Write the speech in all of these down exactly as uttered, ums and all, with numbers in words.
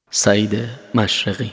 سعید مشرقی.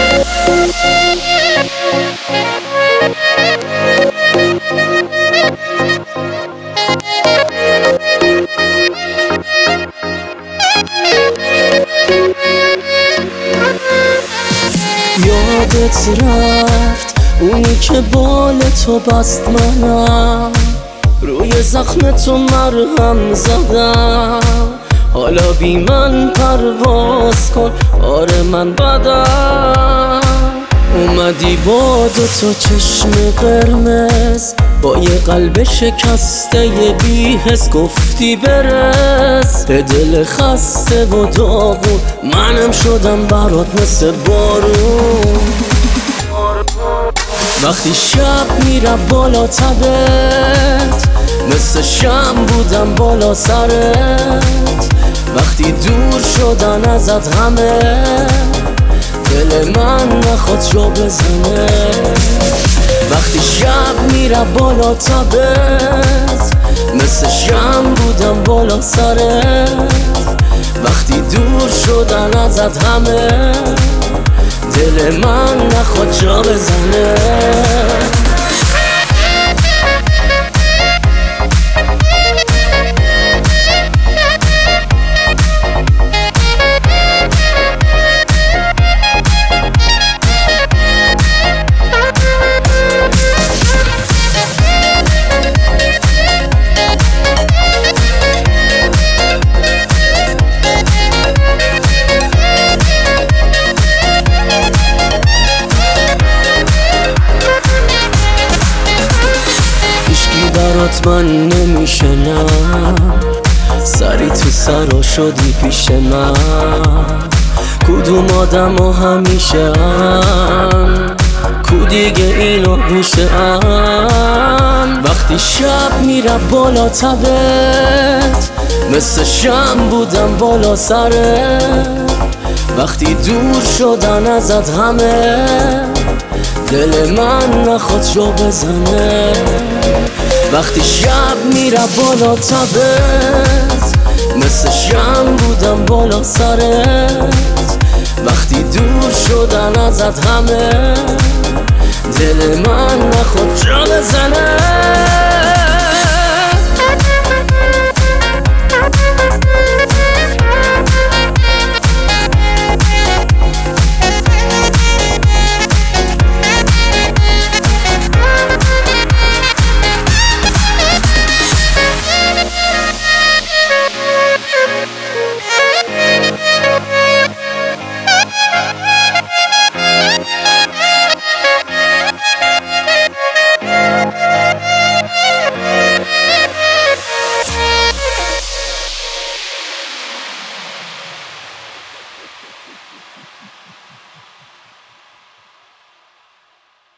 یادت رفت اونی که بال تو بست منم، روی زخم تو مرهم زدم. حالا بی من پرواز کن، آره من بدم. اومدی با دو تا چشم قرمز، با یه قلب شکسته یه بی حس، گفتی برس به دل خسته و داغون. منم شدم برات مثل بارون. وقتی شب میرم بالا تبت، مثل شم بودم بالا سرت. وقتی دور شدن ازت همه، دل من نخواد جا بزنه. وقتی شب میرم بالا تبت، مثل شم بودم بالا سرت. وقتی دور شدن ازت همه، دل من نخواد جا بزنه. برات من نمیشنم، سری تو سرا شدی پیش من. کدوم آدم و همیشه هم، کو دیگه اینو گوشه هم. وقتی شب میرم بالا تبت، مثل شم بودم بالا سرت. وقتی دور شدن ازت همه، دل من نخواد جا بزنه. وقتی شب میرم بالا تبت، مثل شم بودم بالا سرت. وقتی دور شدن ازت همه، دل من نخواد جا بزنه.